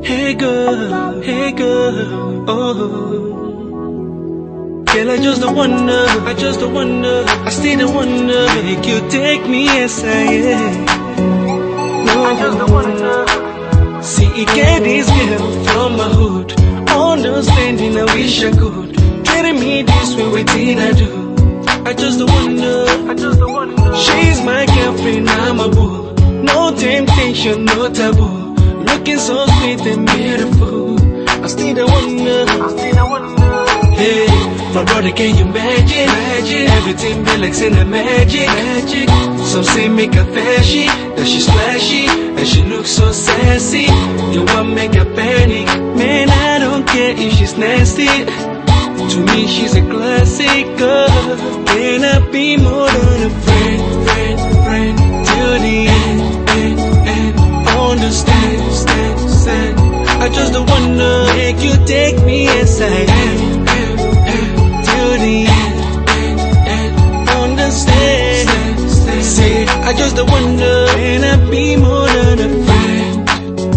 hey girl, oh. Girl, I just don't wonder, I still don't wonder, make you take me as I am. No, I just don't wonder. See, you get this girl from my hood, understanding I wish I could. Treating me this way, what did I do? I just don't wonder, she's my girlfriend, I'm a bull. No temptation, no taboo. Looking so sweet and beautiful. I still don't wonder. Hey, my brother, can you imagine? Everything be like saying magic. Some say make her flashy, that she's flashy, and she looks so sassy. You want make her panic? Man, I don't care if she's nasty. To me, she's a classic girl. Can I be more than a friend? Till the end. Understand. I just don't wanna make you take me as I am. Till the end. Understand. Say, I just don't wanna, can I be more than a friend?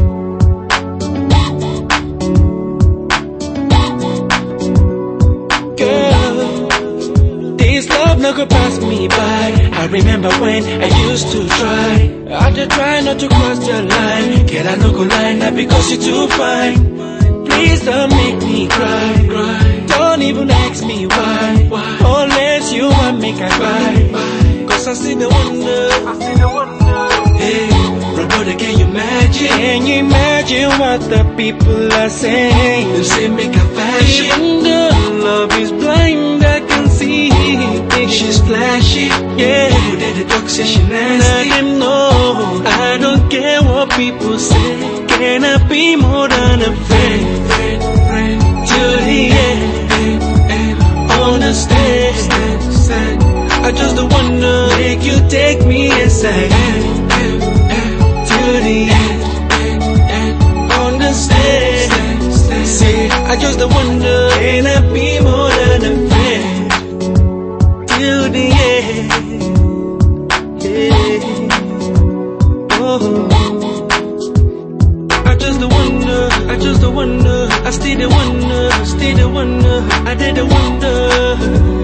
Girl, this love no could pass me by. I remember when I used to try. I just try not to cross the line. Girl, I no go lie, not because you're too fine. Please don't make me cry. Don't even ask me why. Unless you want me to cry. Cause I still don't wonder. Hey, brother, can you imagine? Can you imagine what the people are saying? They say make a fashion. Even though love is blind, I can see she's flashy, yeah. Who did the talk say she nasty? I know, I don't care what people say. Can I be more than a friend? Till the end, understand. I just don't wanna make you take me as I am. Till the end, understand. Say, I just don't wonder, can I be more than a friend? Till the end, yeah. Oh, I just don't wonder, I still don't wonder, I didn't wonder.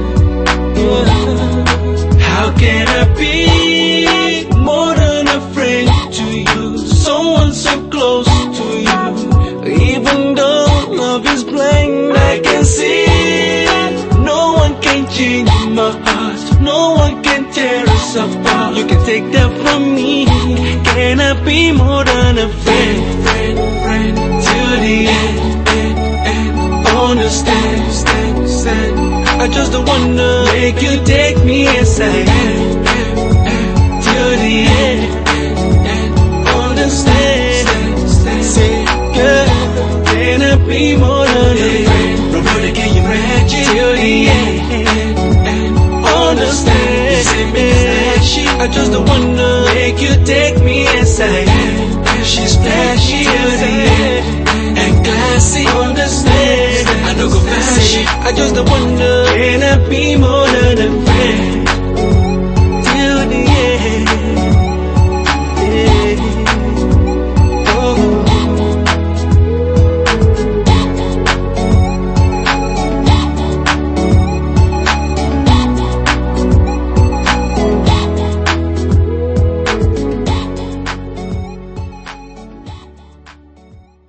How can I be more than a friend to you? Someone so close to you. Even though love is blind, I can see. No one can change my heart. No one can tear us apart. You can take that from me. Can I be more than a friend? Till the end, understand. I just don't wanna make you take me as I am. Till the end, understand. Say, girl, can I be more than a friend? Brother, can you imagine? Till the end, understand. I just don't wanna make you take me as I am. She's flashy, and classy, understand. I don't go flashy. I just don't wonder, can I be more than